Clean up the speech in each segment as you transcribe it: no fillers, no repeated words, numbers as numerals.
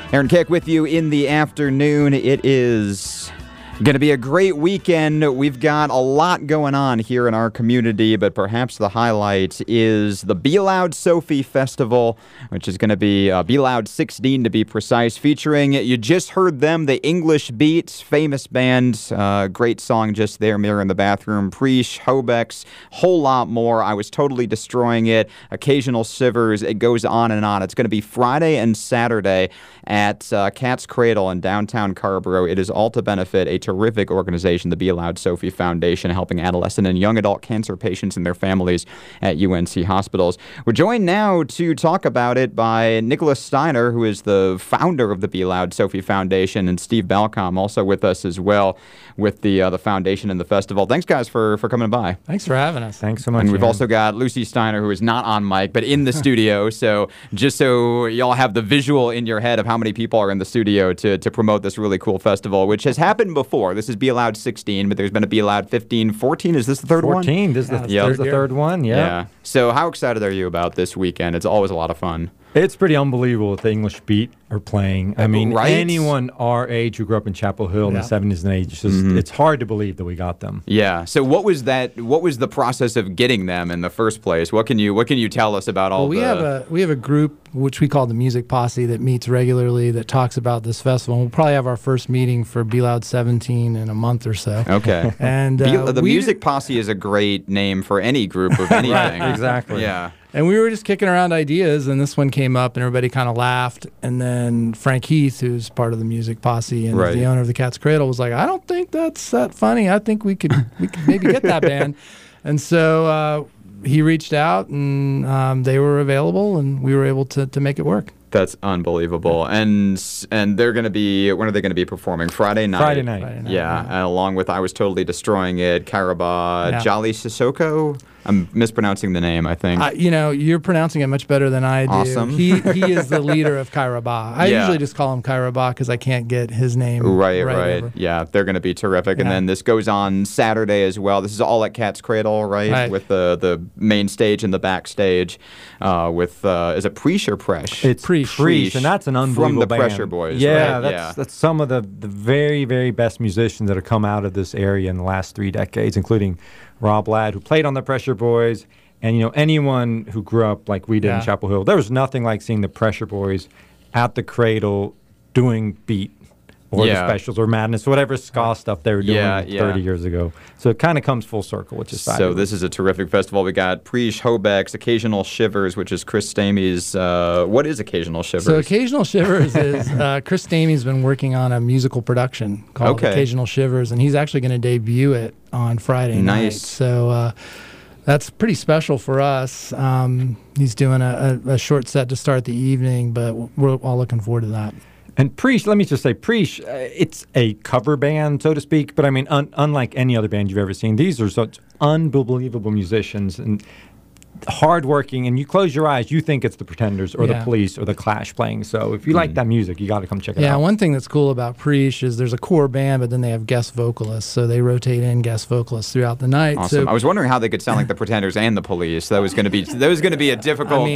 Aaron Kick with you in the afternoon. It is going to be a great weekend. We've got a lot going on here in our community, but perhaps the highlight is the Be Loud Sophie Festival, which is going to be Be Loud 16 to be precise, featuring, you just heard them, the English Beats, famous band, great song just there, Mirror in the Bathroom, Preach, Hobex, whole lot more. I Was Totally Destroying It, Occasional Shivers, it goes on and on. It's going to be Friday and Saturday at Cat's Cradle in downtown Carrboro. It is all to benefit a terrific organization, the Be Loud Sophie Foundation, helping adolescent and young adult cancer patients and their families at UNC hospitals. We're joined now to talk about it by Nicholas Steiner, who is the founder of the Be Loud Sophie Foundation, and Steve Balcom, also with us as well, with the foundation and the festival. Thanks, guys, for coming by. Thanks for having us. Thanks so much. And we've also got Lucy Steiner, who is not on mic, but in the studio. So just so y'all have the visual in your head of how many people are in the studio to promote this really cool festival, which has happened before. This is Be Loud 16, but there's been a Be Loud 15, 14. Is this the third 14. one? This is the third one, yeah. So how excited are you about this weekend? It's always a lot of fun. It's pretty unbelievable what the English Beat are playing. I mean, right? Anyone our age who grew up in Chapel Hill in the 70s and 80s, it's hard to believe that we got them. Yeah. So what was the process of getting them in the first place? What can you tell us about all we have a group which we call the Music Posse that meets regularly that talks about this festival. We'll probably have our first meeting for Be Loud 17 in a month or so. Okay. And the Music Posse is a great name for any group of anything. Right, exactly. Yeah. And we were just kicking around ideas, and this one came up, and everybody kind of laughed. And then Frank Heath, who's part of the Music Posse and is the owner of the Cat's Cradle, was like, "I don't think that's that funny. I think we could maybe get that band." And so he reached out, and they were available, and we were able to make it work. That's unbelievable. And they're going to be, when are they going to be performing? Friday night? Friday night. Yeah, and along with I Was Totally Destroying It, Karaba, Jolly Sissoko. I'm mispronouncing the name, I think. You're pronouncing it much better than I do. Awesome. He is the leader of Karaba. I usually just call him Karaba because I can't get his name right. Over. Yeah, they're going to be terrific. And then this goes on Saturday as well. This is all at Cat's Cradle, right? With the main stage and the backstage with, is it Preach or Presh? It's Preach, and that's an unbelievable from the band. Pressure Boys, yeah, right? That's some of the very, very best musicians that have come out of this area in the last 3 decades, including Rob Ladd, who played on the Pressure Boys, and anyone who grew up like we did in Chapel Hill. There was nothing like seeing the Pressure Boys at the Cradle doing Beat or the Specials or Madness, whatever ska stuff they were doing 30 years ago. So it kind of comes full circle, which is fabulous. So this is a terrific festival. We got Preach, Hobex, Occasional Shivers, which is Chris Stamey's. What is Occasional Shivers? So Occasional Shivers is Chris Stamey's been working on a musical production called Occasional Shivers, and he's actually going to debut it on Friday night. So that's pretty special for us. He's doing a short set to start the evening, but we're all looking forward to that. And Preach, let me just say, Preach, it's a cover band, so to speak, but I mean, unlike any other band you've ever seen, these are such unbelievable musicians and hardworking, and you close your eyes, you think it's the Pretenders or the Police or the Clash playing. So if you like that music, you got to come check it out. Yeah, one thing that's cool about Preach is there's a core band, but then they have guest vocalists, so they rotate in guest vocalists throughout the night. Awesome. So, I was wondering how they could sound like the Pretenders and the Police. That was going to be a difficult.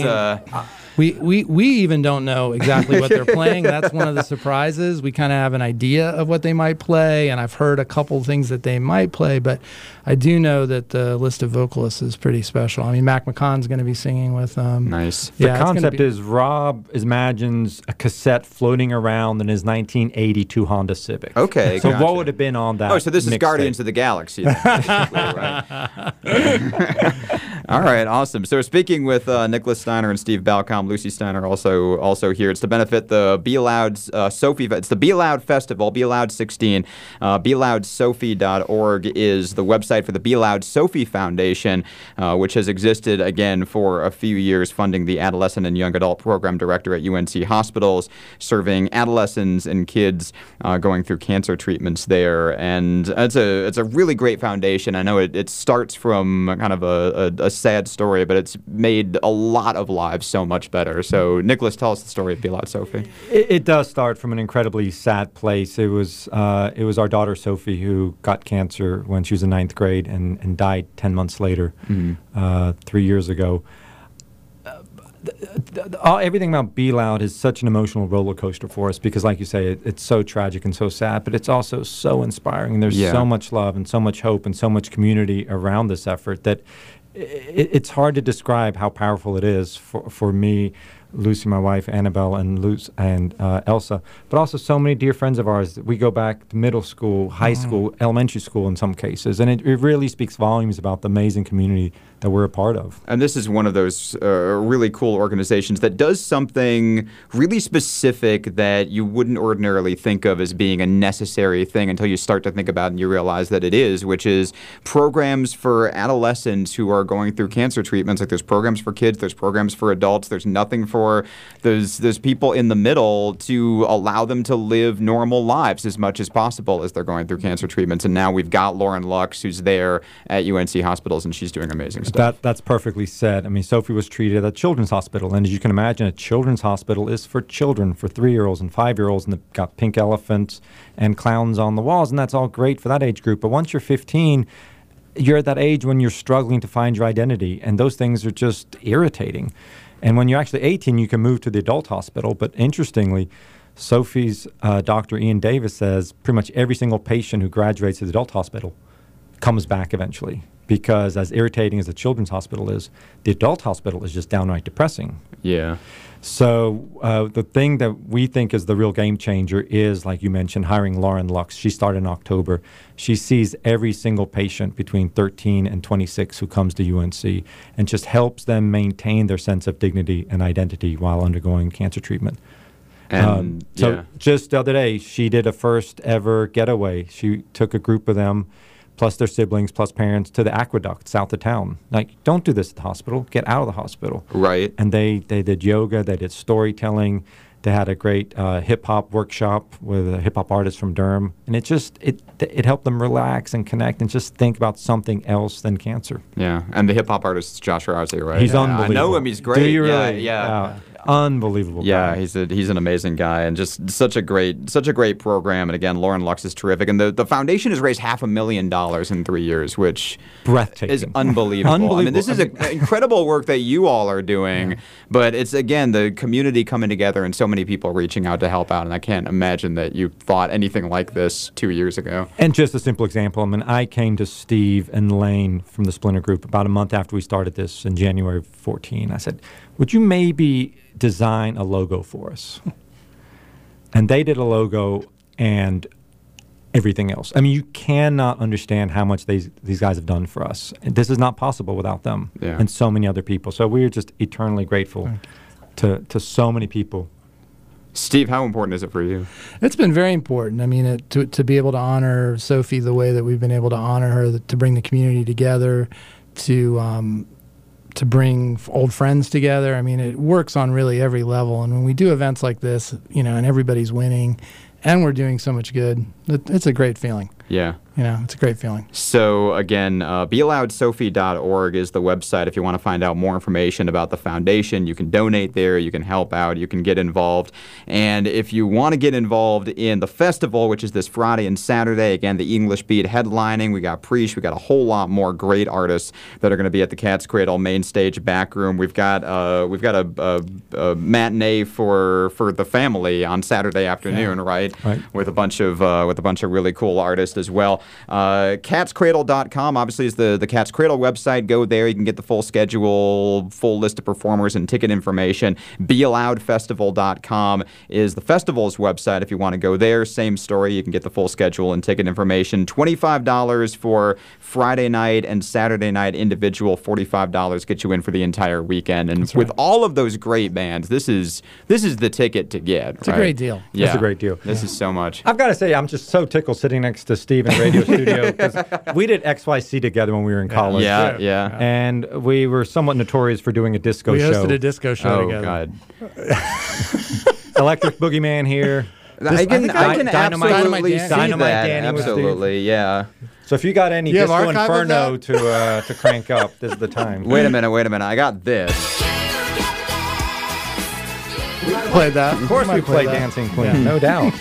We even don't know exactly what they're playing. That's one of the surprises. We kind of have an idea of what they might play, and I've heard a couple things that they might play, but I do know that the list of vocalists is pretty special. I mean, Mac McConn's going to be singing with them. Nice. The concept is Rob imagines a cassette floating around in his 1982 Honda Civic. Okay, so what would have been on that? Oh, so this is Guardians of the Galaxy. Right. All right, awesome. So speaking with Nicholas Steiner and Steve Balcom, Lucy Steiner also here. It's to benefit the Be Loud Sophie. It's the Be Loud Festival, Be Loud 16. BeLoudSophie.org is the website for the Be Loud Sophie Foundation, which has existed again for a few years, funding the Adolescent and Young Adult Program Director at UNC hospitals, serving adolescents and kids going through cancer treatments there. And it's a really great foundation. I know it starts from kind of a sad story, but it's made a lot of lives so much better. So, Nicholas, tell us the story of Be Loud Sophie. It does start from an incredibly sad place. It was our daughter Sophie who got cancer when she was in 9th grade and died 10 months later, 3 years ago. Everything about Be Loud is such an emotional roller coaster for us because, like you say, it's so tragic and so sad, but it's also so inspiring. And there's so much love and so much hope and so much community around this effort that it's hard to describe how powerful it is for me, Lucy, my wife, Annabelle, and Elsa, but also so many dear friends of ours. We go back to middle school, high school, elementary school in some cases, and it really speaks volumes about the amazing community that we're a part of. And this is one of those really cool organizations that does something really specific that you wouldn't ordinarily think of as being a necessary thing until you start to think about it and you realize that it is, which is programs for adolescents who are going through cancer treatments. Like there's programs for kids, there's programs for adults, there's nothing for those people in the middle to allow them to live normal lives as much as possible as they're going through cancer treatments. And now we've got Lauren Lux, who's there at UNC Hospitals, and she's doing amazing stuff. That's perfectly said. I mean, Sophie was treated at a children's hospital, and as you can imagine, a children's hospital is for children, for 3-year-olds and 5-year-olds, and they've got pink elephants and clowns on the walls, and that's all great for that age group. But once you're 15, you're at that age when you're struggling to find your identity, and those things are just irritating. And when you're actually 18, you can move to the adult hospital. But interestingly, Sophie's Dr. Ian Davis says pretty much every single patient who graduates to the adult hospital comes back eventually. Because as irritating as the children's hospital is, the adult hospital is just downright depressing. Yeah. So the thing that we think is the real game changer is, like you mentioned, hiring Lauren Lux. She started in October. She sees every single patient between 13 and 26 who comes to UNC and just helps them maintain their sense of dignity and identity while undergoing cancer treatment. And just the other day, she did a first ever getaway. She took a group of them, plus their siblings, plus parents, to the Aqueduct south of town. Like, don't do this at the hospital. Get out of the hospital. Right. And they did yoga. They did storytelling. They had a great hip-hop workshop with a hip-hop artist from Durham. And it helped them relax and connect and just think about something else than cancer. Yeah. And the hip-hop artist is Josh Arozzi, right? He's unbelievable. I know him. He's great. Do you really? Yeah. Unbelievable guy. Yeah, he's an amazing guy and just such a great program. And again, Lauren Lux is terrific. And the foundation has raised $500,000 in 3 years, which breathtaking, is unbelievable. I mean, this is incredible work that you all are doing. Yeah. But it's again the community coming together and so many people reaching out to help out. And I can't imagine that you thought anything like this 2 years ago. And just a simple example. I mean, I came to Steve and Lane from the Splinter Group about a month after we started this in January of 2014. I said, would you maybe design a logo for us? And they did a logo and everything else. I mean, you cannot understand how much these guys have done for us. And this is not possible without them and so many other people. So we're just eternally grateful to so many people. Steve, how important is it for you? It's been very important. I mean, to be able to honor Sophie the way that we've been able to honor her, to bring the community together, to bring old friends together. I mean, it works on really every level. And when we do events like this, and everybody's winning and we're doing so much good, it's a great feeling. Yeah. It's a great feeling. So, again, BeLoudSophie.org is the website if you want to find out more information about the foundation. You can donate there. You can help out. You can get involved. And if you want to get involved in the festival, which is this Friday and Saturday, again, the English Beat headlining. We got Preach. We got a whole lot more great artists that are going to be at the Cat's Cradle main stage back room. We've got a matinee for the family on Saturday afternoon, right? With a bunch of really cool artists as well. CatsCradle.com obviously is the Cat's Cradle website. Go there. You can get the full schedule, full list of performers and ticket information. BeLoudFestival.com is the festival's website if you want to go there. Same story. You can get the full schedule and ticket information. $25 for Friday night and Saturday night individual. $45 gets you in for the entire weekend. And with all of those great bands, this is the ticket to get. It's a great deal. Yeah. It's a great deal. This is so much. I've got to say, I'm just so tickled sitting next to Steve in Radio Studio because we did XYC together when we were in college. Yeah. And we were somewhat notorious for doing a disco show. We hosted a disco show together. God. Electric Boogeyman here. I can absolutely see Dynamite that. Danny Absolutely, yeah. So if you got any Disco Inferno to crank up, this is the time. Wait a minute. I got this. Played that. Of course we played Dancing Queen, no doubt.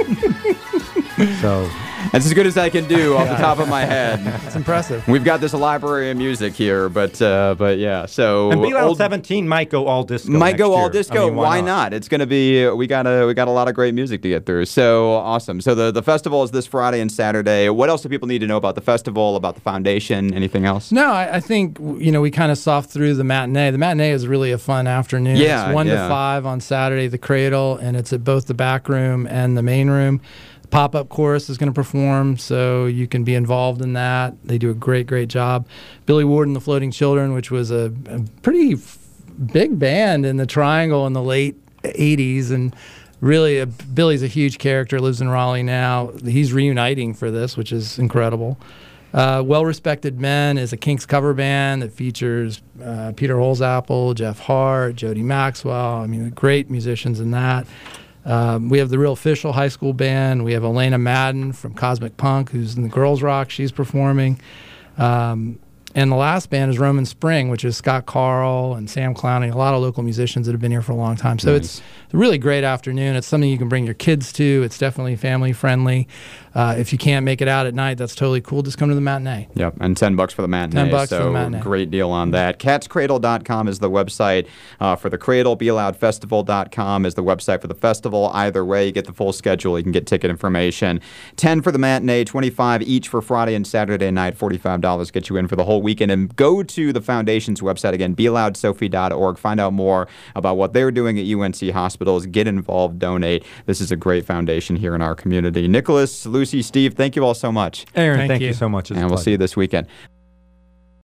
So that's as good as I can do off the top of my head. It's impressive. We've got this library of music here, but yeah. So and Be-Loud 17 might go all disco. Might go all year. disco. I mean, why not? It's going to be. We got a lot of great music to get through. So awesome. So the festival is this Friday and Saturday. What else do people need to know about the festival? About the foundation? Anything else? No, I think we kind of soft through the matinee. The matinee is really a fun afternoon. Yeah, it's 1 to 5 on Saturday. The Cradle, and it's at both the back room and the main room. Pop-up chorus is going to perform, so you can be involved in that. They do a great job. Billy Ward and the Floating Children, which was a pretty big band in the Triangle in the late 80s, and really Billy's a huge character, lives in Raleigh now. He's reuniting for this, which is incredible. Well Respected Men is a Kinks cover band that features Peter Holzapfel, Jeff Hart, Jody Maxwell. I mean, great musicians in that. We have the Real Official High School Band. We have Elena Madden from Cosmic Punk, who's in the Girls Rock. She's performing. And the last band is Roman Spring, which is Scott Carl and Sam Clowney, a lot of local musicians that have been here for a long time. So It's a really great afternoon. It's something you can bring your kids to. It's definitely family friendly. If you can't make it out at night, that's totally cool. Just come to the matinee. Yep, and $10 for the matinee. $10 for the matinee. Great deal on that. CatsCradle.com is the website for the Cradle. BeLoudFestival.com is the website for the festival. Either way, you get the full schedule. You can get ticket information. $10 for the matinee, $25 each for Friday and Saturday night. $45 get you in for the whole weekend. And go to the foundation's website again, BeLoudSophie.org. Find out more about what they're doing at UNC hospitals. Get involved, donate. This is a great foundation here in our community. Nicholas, Lucy, Steve, thank you all so much. Aaron, thank you so much. And we'll see you this weekend.